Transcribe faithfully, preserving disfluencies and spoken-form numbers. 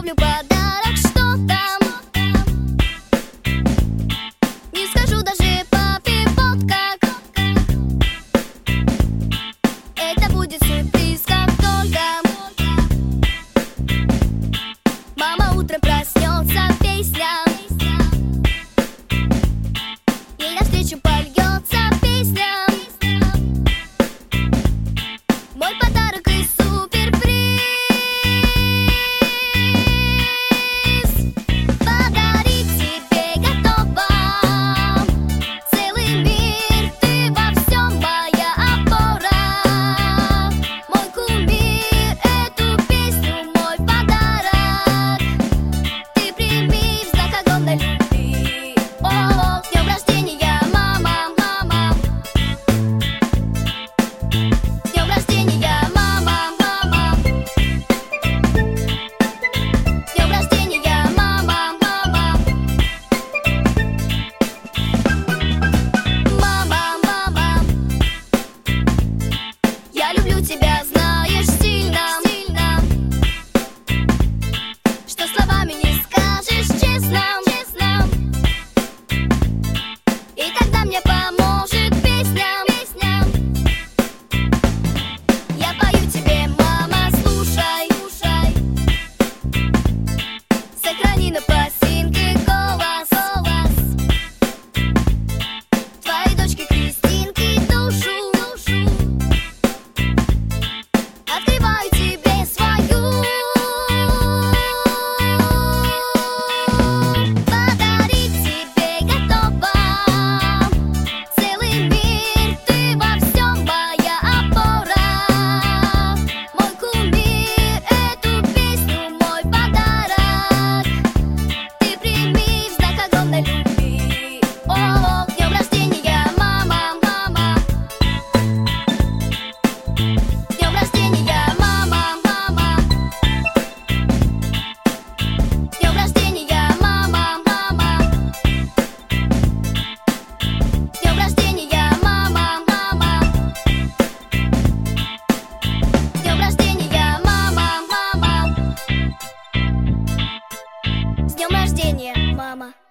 приготовлю подарок, что там? Не скажу даже папе, вот как. Это будет сюрприз, как только мама утром проснется, песня ей навстречу польется песня. Мой подарок и суперприз подарить тебе готова. Целый мир, ты во всем моя опора. Мой кумир, эту песню мой подарок. Ты прими в знак огромной любви. О, с днем рождения, мама, мама. С днем рождения, мама, мама. С днем рождения, мама, мама. Мама, мама, я люблю тебя, знаешь, сильно, сильно, что словами не скажешь честно, честно. И тогда мне поможет песня, песня. Я пою тебе, мама, слушай, слушай. Сохрани на пластинке голос, голос твоей дочки Кристинки, душу, душу. Открываю тебе свою. Подарить тебе готова. Целый мир, ты во всем моя опора. Мой кумир, эту песню мой подарок. Ты прими в знак огромной любви. О, с днем рождения, мама, мама. С днем рождения, мама, мама. С днем рождения, мама, мама. С днем рождения, мама, мама. С днем рождения, мама, мама. С днем рождения, мама.